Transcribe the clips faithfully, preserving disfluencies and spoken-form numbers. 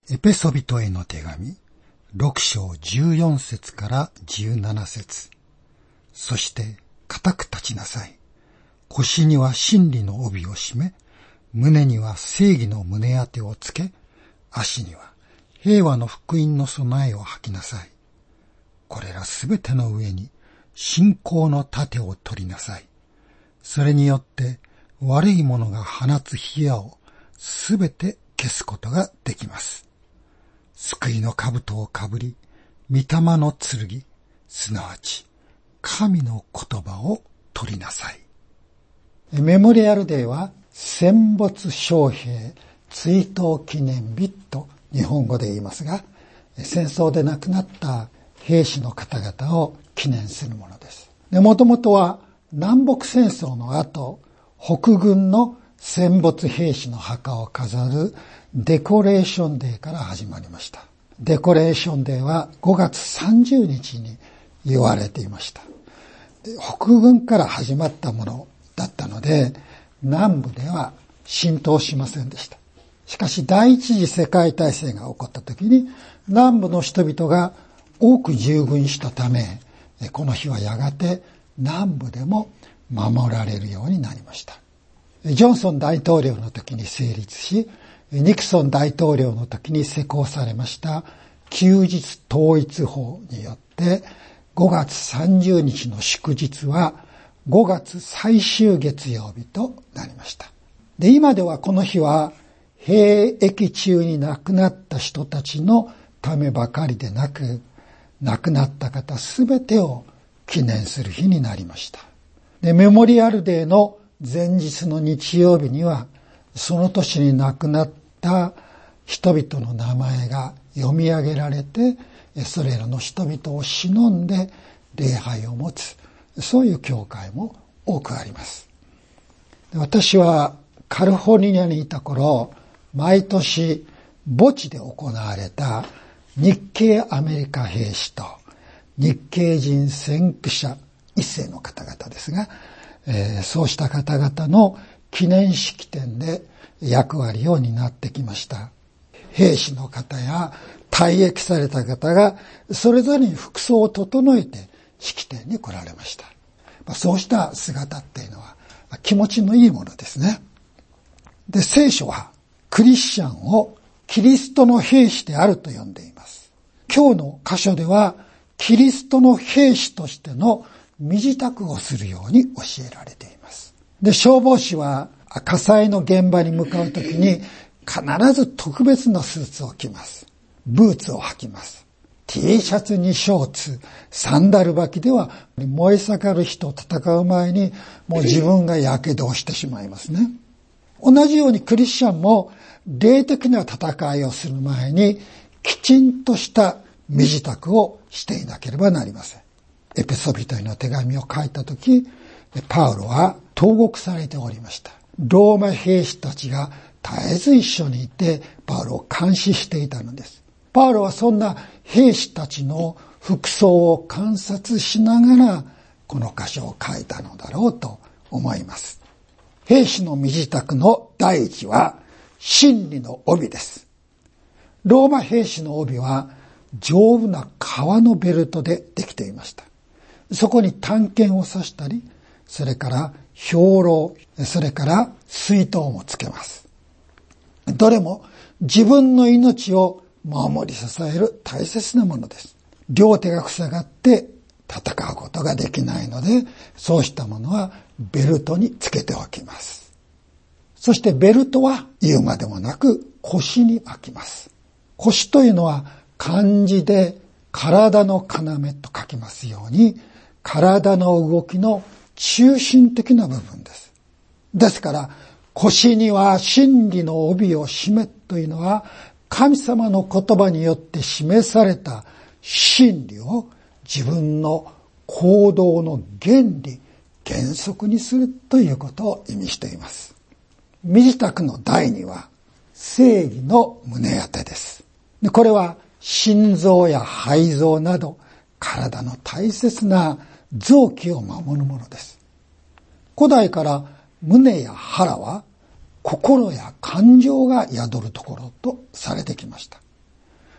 エペソビトへの手紙、ろく章じゅうよん節からじゅうなな節。そして固く立ちなさい。腰には真理の帯を締め、胸には正義の胸当てをつけ、足には平和の福音の備えを履きなさい。これらすべての上に信仰の盾を取りなさい。それによって悪い者が放つ火矢をすべて消すことができます。救いの兜をかぶり、御霊の剣、すなわち神の言葉を取りなさい。メモリアルデーは戦没将兵追悼記念日と日本語で言いますが、戦争で亡くなった兵士の方々を記念するものです。で、もともとは南北戦争の後、北軍の戦没兵士の墓を飾るデコレーションデーから始まりました。デコレーションデーはごがつさんじゅうにちに言われていました。北軍から始まったものだったので、南部では浸透しませんでした。しかし第一次世界大戦が起こった時に、南部の人々が多く従軍したため、この日はやがて南部でも守られるようになりました。ジョンソン大統領の時に成立し、ニクソン大統領の時に施行されました休日統一法によってごがつさんじゅうにちの祝日はごがつ最終月曜日となりました。で、今ではこの日は兵役中に亡くなった人たちのためばかりでなく、亡くなった方すべてを記念する日になりました。で、メモリアルデーの前日の日曜日には、その年に亡くなった人々の名前が読み上げられて、それらの人々を偲んで礼拝を持つ、そういう教会も多くあります。私はカリフォルニアにいた頃、毎年墓地で行われた日系アメリカ兵士と日系人先駆者一世の方々ですが、えー、そうした方々の記念式典で役割を担ってきました。兵士の方や退役された方がそれぞれに服装を整えて式典に来られました。まあ、そうした姿っていうのは気持ちのいいものですね。で、聖書はクリスチャンをキリストの兵士であると呼んでいます。今日の箇所ではキリストの兵士としての身支度をするように教えられています。で、消防士は火災の現場に向かうときに必ず特別なスーツを着ます。ブーツを履きます。T シャツにショーツ、サンダル履きでは燃え盛る火と戦う前にもう自分が火傷をしてしまいますね。同じようにクリスチャンも霊的な戦いをする前にきちんとした身支度をしていなければなりません。エペソビトへの手紙を書いたとき、パウロは投獄されておりました。ローマ兵士たちが絶えず一緒にいてパウロを監視していたのです。パウロはそんな兵士たちの服装を観察しながらこの箇所を書いたのだろうと思います。兵士の身支度の第一は真理の帯です。ローマ兵士の帯は丈夫な革のベルトでできていました。そこに短剣を刺したり、それから兵糧、それから水筒もつけます。どれも自分の命を守り支える大切なものです。両手が塞がって戦うことができないので、そうしたものはベルトにつけておきます。そしてベルトは言うまでもなく腰に巻きます。腰というのは漢字で体の要と書きますように、体の動きの中心的な部分です。ですから腰には真理の帯を締めというのは神様の言葉によって示された真理を自分の行動の原理、原則にするということを意味しています。身支度の第二は正義の胸当てです。で、これは心臓や肺臓など体の大切な臓器を守るものです。古代から胸や腹は心や感情が宿るところとされてきました。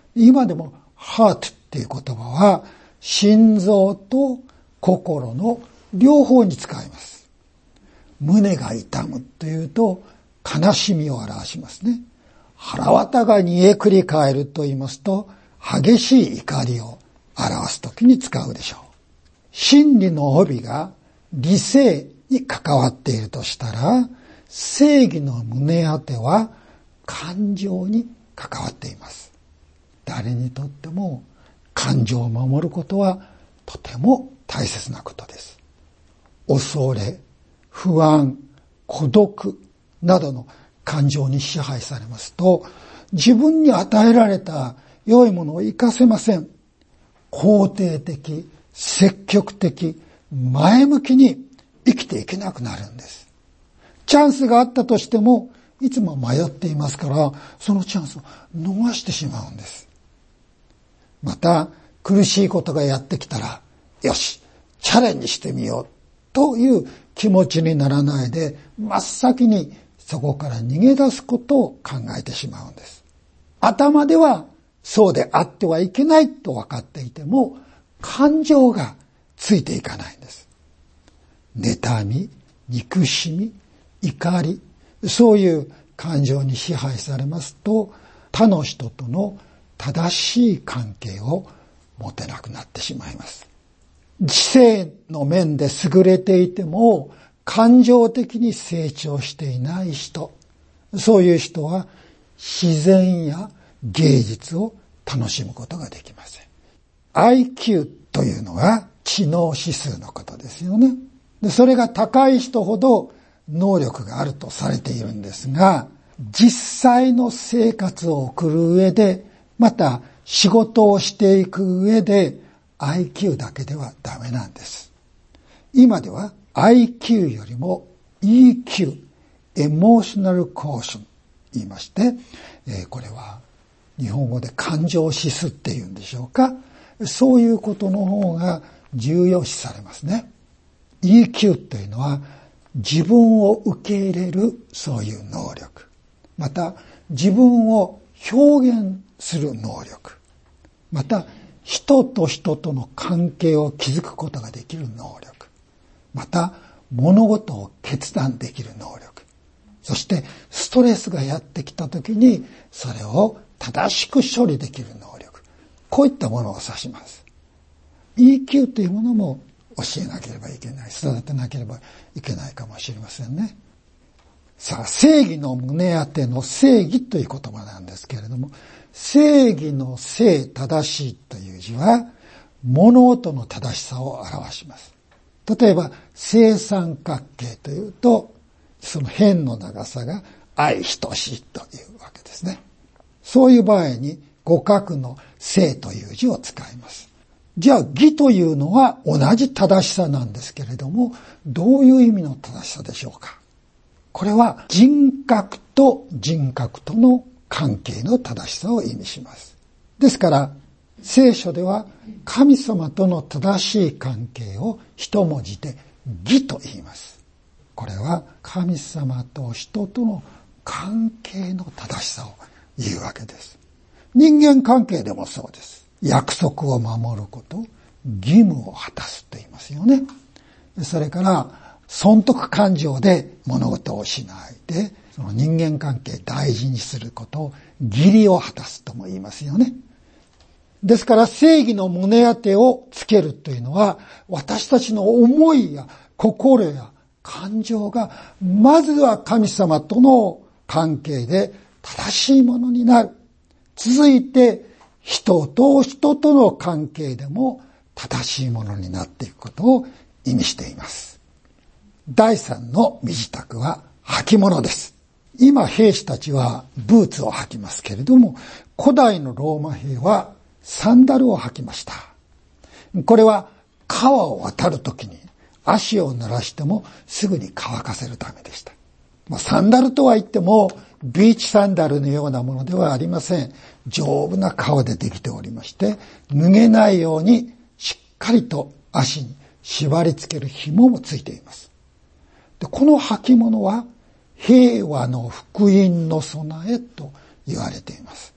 今でもハートっていう言葉は心臓と心の両方に使います。胸が痛むというと悲しみを表しますね。腹渡が煮えくり返ると言いますと激しい怒りを表すときに使うでしょう。真理の帯が理性に関わっているとしたら、正義の胸当ては感情に関わっています。誰にとっても感情を守ることはとても大切なことです。恐れ、不安、孤独などの感情に支配されますと、自分に与えられた良いものを生かせません。肯定的、積極的、前向きに生きていけなくなるんです。チャンスがあったとしても、いつも迷っていますから、そのチャンスを逃してしまうんです。また、苦しいことがやってきたら、よし、チャレンジしてみようという気持ちにならないで、真っ先にそこから逃げ出すことを考えてしまうんです。頭ではそうであってはいけないと分かっていても、感情がついていかないんです。妬み、憎しみ、怒り、そういう感情に支配されますと、他の人との正しい関係を持てなくなってしまいます。知性の面で優れていても、感情的に成長していない人、そういう人は自然や芸術を楽しむことができません。アイキュー というのは知能指数のことですよね。で、それが高い人ほど能力があるとされているんですが、実際の生活を送る上で、また仕事をしていく上で アイキュー だけではダメなんです。今では アイキュー よりも イーキュー、エモーショナルコーション言いまして、えー、これは日本語で感情指数っていうんでしょうか。そういうことの方が重要視されますね。イーキュー というのは自分を受け入れるそういう能力。また自分を表現する能力。また人と人との関係を築くことができる能力。また物事を決断できる能力。そしてストレスがやってきたときにそれを正しく処理できる能力。こういったものを指します。イーキュー というものも教えなければいけない。育てなければいけないかもしれませんね。さあ、正義の胸当ての正義という言葉なんですけれども、正義の正、正しいという字は物事の正しさを表します。例えば正三角形というと、その辺の長さが相等しいというわけですね。そういう場合に互角の正という字を使います。じゃあ義というのは同じ正しさなんですけれども、どういう意味の正しさでしょうか。これは人格と人格との関係の正しさを意味します。ですから聖書では神様との正しい関係を一文字で義と言います。これは神様と人との関係の正しさを言うわけです。人間関係でもそうです。約束を守ること、義務を果たすと言いますよね。それから損得感情で物事をしないで、その人間関係大事にすることを義理を果たすとも言いますよね。ですから正義の胸当てをつけるというのは、私たちの思いや心や感情がまずは神様との関係で正しいものになる。続いて人と人との関係でも正しいものになっていくことを意味しています。第三の身支度は履物です。今兵士たちはブーツを履きますけれども、古代のローマ兵はサンダルを履きました。これは川を渡るときに足を濡らしてもすぐに乾かせるためでした。まあ、サンダルとは言ってもビーチサンダルのようなものではありません。丈夫な革でできておりまして、脱げないようにしっかりと足に縛り付ける紐もついています。で、この履物は平和の福音の備えと言われています。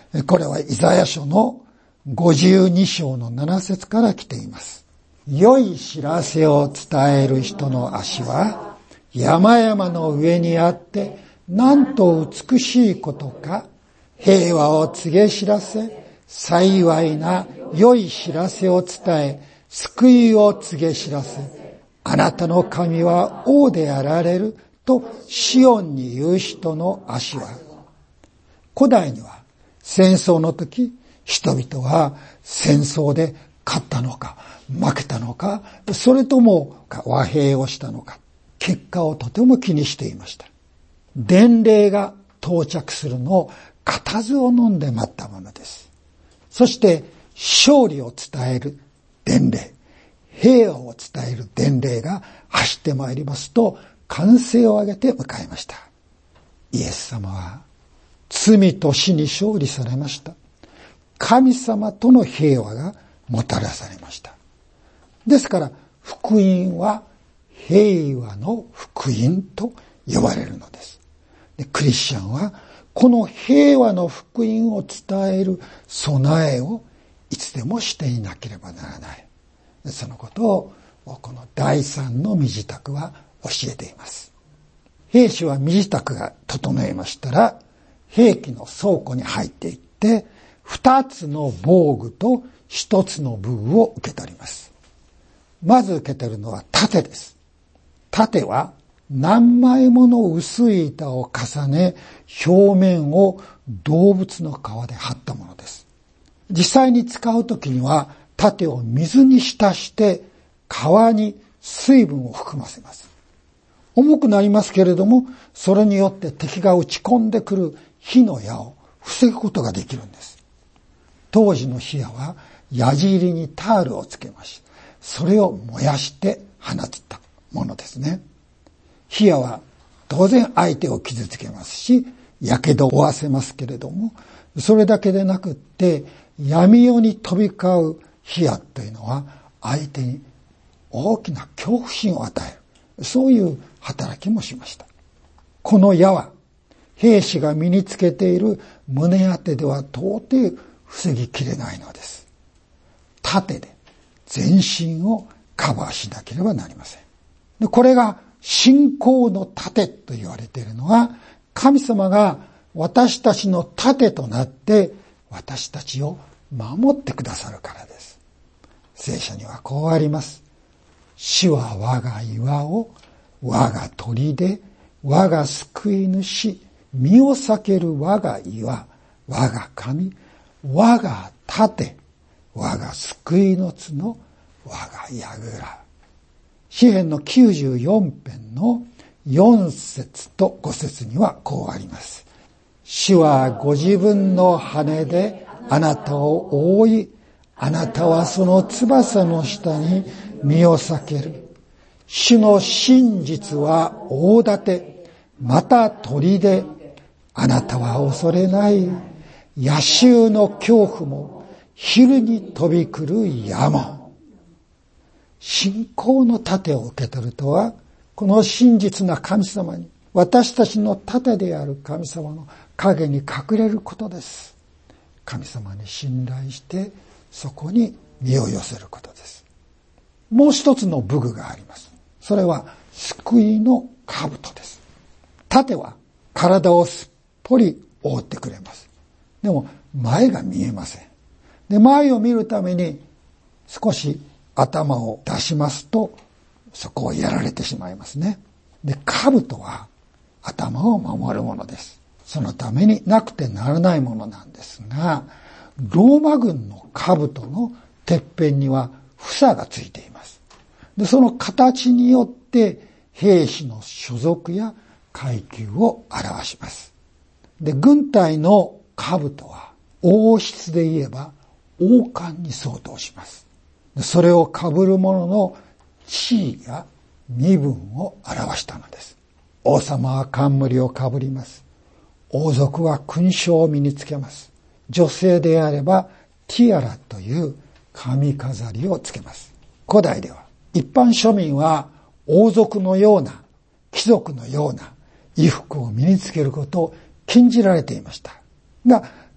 これはイザヤ書のごじゅうに章のなな節から来ています。良い知らせを伝える人の足は山々の上にあってなんと美しいことか。平和を告げ知らせ、幸いな良い知らせを伝え、救いを告げ知らせ、あなたの神は王であられるとシオンに言う人の足は。古代には戦争の時、人々は戦争で勝ったのか負けたのか、それとも和平をしたのか、結果をとても気にしていました。伝令が到着するのを固唾を飲んで待ったものです。そして勝利を伝える伝令、平和を伝える伝令が走ってまいりますと、歓声を上げて迎えました。イエス様は罪と死に勝利されました。神様との平和がもたらされました。ですから福音は平和の福音と呼ばれるのです。で、クリスチャンはこの平和の福音を伝える備えをいつでもしていなければならない。そのことをこの第三の身支度は教えています。兵士は身支度が整えましたら、兵器の倉庫に入っていって二つの防具と一つの武具を受け取ります。まず受け取るのは盾です。盾は何枚もの薄い板を重ね、表面を動物の皮で張ったものです。実際に使うときには盾を水に浸して皮に水分を含ませます。重くなりますけれども、それによって敵が撃ち込んでくる火の矢を防ぐことができるんです。当時の火矢は矢尻にタールをつけまし、それを燃やして放ったものですね。火矢は当然相手を傷つけますし、やけどを負わせますけれども、それだけでなくって闇夜に飛び交う火矢というのは相手に大きな恐怖心を与える、そういう働きもしました。この矢は兵士が身につけている胸当てでは到底防ぎきれないのです。盾で全身をカバーしなければなりません。で、これが信仰の盾と言われているのは、神様が私たちの盾となって私たちを守ってくださるからです。聖書にはこうあります。主は我が岩を、我が砦、我が救い主、身を避ける我が岩、我が神、我が盾、我が救いの角、我が櫓。詩編のきゅうじゅうよん編のよん節とご節にはこうあります。主はご自分の羽であなたを覆い、あなたはその翼の下に身を避ける。主の真実は大盾、また砦、あなたは恐れない。野襲の恐怖も、昼に飛び来る矢も。信仰の盾を受け取るとは、この真実な神様に、私たちの盾である神様の影に隠れることです。神様に信頼して、そこに身を寄せることです。もう一つの武具があります。それは救いの兜です。盾は体をすっぽり覆ってくれます。でも前が見えません。で、前を見るために少し頭を出しますと、そこをやられてしまいますね。で、兜は頭を守るものです。そのためになくてならないものなんですが、ローマ軍の兜のてっぺんには房がついています。で、その形によって兵士の所属や階級を表します。で、軍隊の兜は王室で言えば王冠に相当します。それを被る者の地位や身分を表したのです。王様は冠を被ります。王族は勲章を身につけます。女性であればティアラという髪飾りをつけます。古代では一般庶民は王族のような貴族のような衣服を身につけることを禁じられていましたが、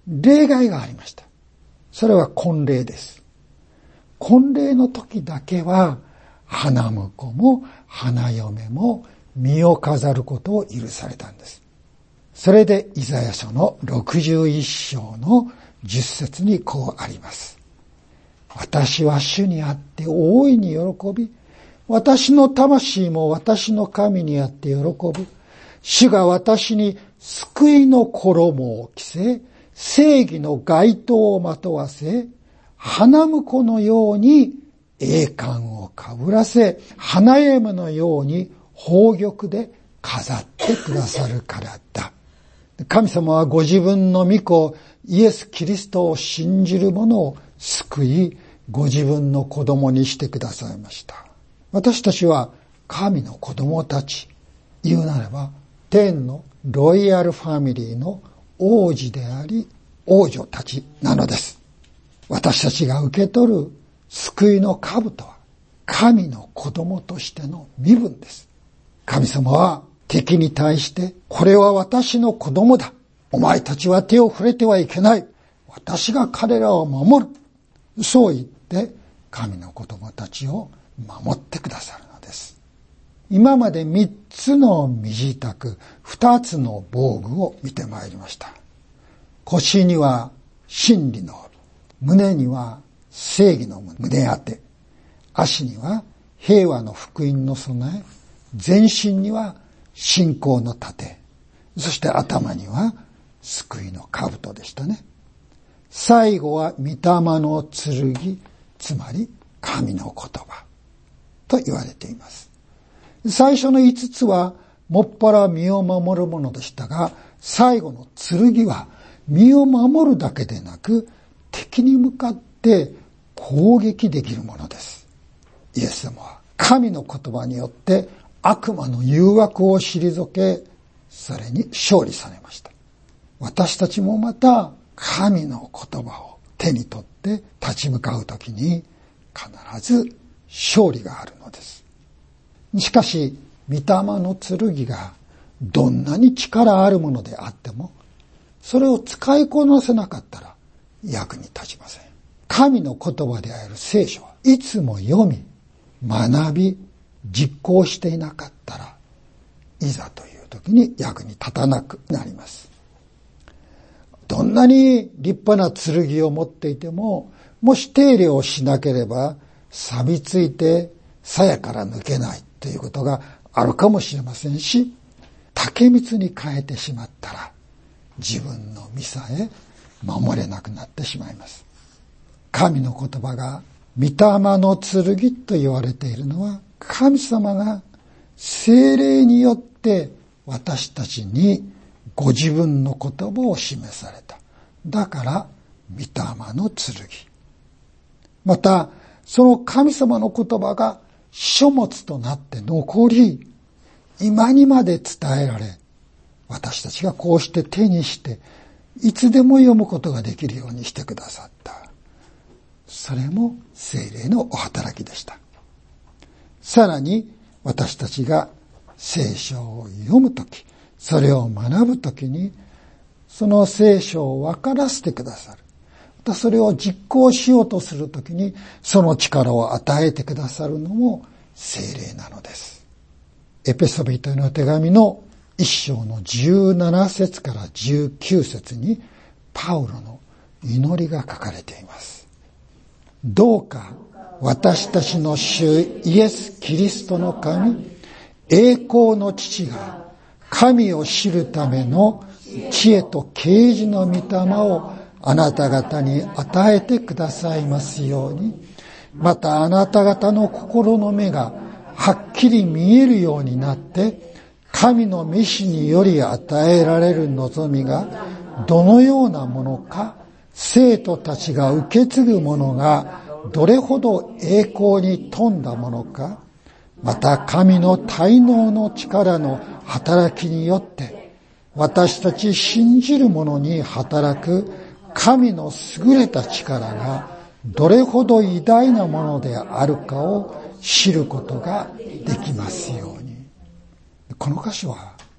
例外がありました。それは婚礼です。婚礼の時だけは、花婿も花嫁も身を飾ることを許されたんです。それでイザヤ書のろくじゅういっ章のじゅっ節にこうあります。私は主にあって大いに喜び、私の魂も私の神にあって喜ぶ。主が私に救いの衣を着せ、正義の街灯をまとわせ、花婿のように栄冠をかぶらせ、花嫁のように宝玉で飾ってくださるからだ。神様はご自分の御子イエス・キリストを信じる者を救い、ご自分の子供にしてくださいました。私たちは神の子供たち、言うならば天のロイヤルファミリーの王子であり王女たちなのです。私たちが受け取る救いの兜は神の子供としての身分です。神様は敵に対して、これは私の子供だ。お前たちは手を触れてはいけない。私が彼らを守る。そう言って神の子供たちを守ってくださるのです。今まで三つの身支度、二つの防具を見てまいりました。腰には真理の帯、胸には正義の胸当て、足には平和の福音の備え、全身には信仰の盾、そして頭には救いの兜でしたね。最後は御霊の剣、つまり神の言葉と言われています。最初の五つはもっぱら身を守るものでしたが、最後の剣は身を守るだけでなく、敵に向かって攻撃できるものです。イエス様は神の言葉によって悪魔の誘惑を退け、それに勝利されました。私たちもまた神の言葉を手に取って立ち向かうときに必ず勝利があるのです。しかし、御霊の剣がどんなに力あるものであっても、それを使いこなせなかったら役に立ちません。神の言葉である聖書はいつも読み、学び、実行していなかったら、いざという時に役に立たなくなります。どんなに立派な剣を持っていても、もし手入れをしなければ、錆びついて鞘から抜けないということがあるかもしれませんし、竹光に変えてしまったら、自分の身さえ守れなくなってしまいます。神の言葉が御霊の剣と言われているのは、神様が聖霊によって私たちにご自分の言葉を示された。だから御霊の剣。またその神様の言葉が書物となって残り、今にまで伝えられ、私たちがこうして手にしていつでも読むことができるようにしてくださった。それも聖霊のお働きでした。さらに私たちが聖書を読むとき、それを学ぶときに、その聖書を分からせてくださる。またそれを実行しようとするときに、その力を与えてくださるのも聖霊なのです。エペソビトへの手紙の一章のじゅうなな節からじゅうきゅう節に、パウロの祈りが書かれています。どうか私たちの主イエス・キリストの神、栄光の父が神を知るための知恵と啓示の御霊をあなた方に与えてくださいますように、またあなた方の心の目がはっきり見えるようになって、神の召しにより与えられる望みがどのようなものか、生徒たちが受け継ぐものがどれほど栄光に富んだものか、また神の大能の力の働きによって私たち信じる者に働く神の優れた力がどれほど偉大なものであるかを知ることができますように。この箇所は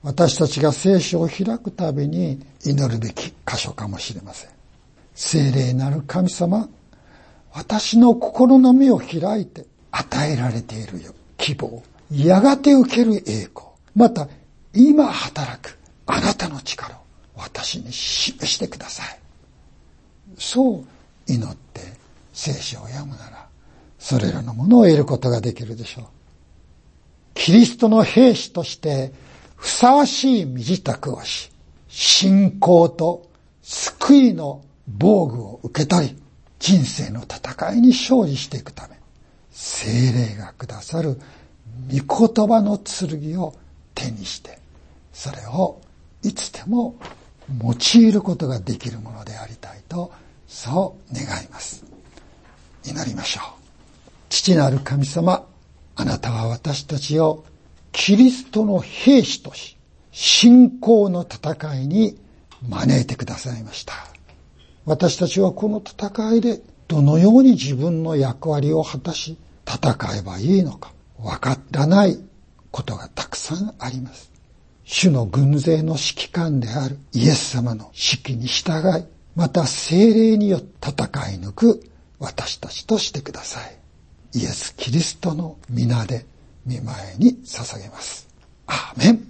私たちが聖書を開くたびに祈るべき箇所かもしれません。聖霊なる神様、私の心の目を開いて与えられている希望、やがて受ける栄光、また今働くあなたの力を私に示してください。そう祈って聖書を読むなら、それらのものを得ることができるでしょう。キリストの兵士としてふさわしい身支度をし、信仰と救いの防具を受け取り、人生の戦いに勝利していくため、聖霊がくださる御言葉の剣を手にして、それをいつでも用いることができるものでありたいと、そう願います。祈りましょう。父なる神様、あなたは私たちをキリストの兵士とし、信仰の戦いに招いてくださいました。私たちはこの戦いでどのように自分の役割を果たし戦えばいいのかわからないことがたくさんあります。主の軍勢の指揮官であるイエス様の指揮に従い、また聖霊によって戦い抜く私たちとしてください。イエス・キリストの皆で御前に捧げます。アーメン。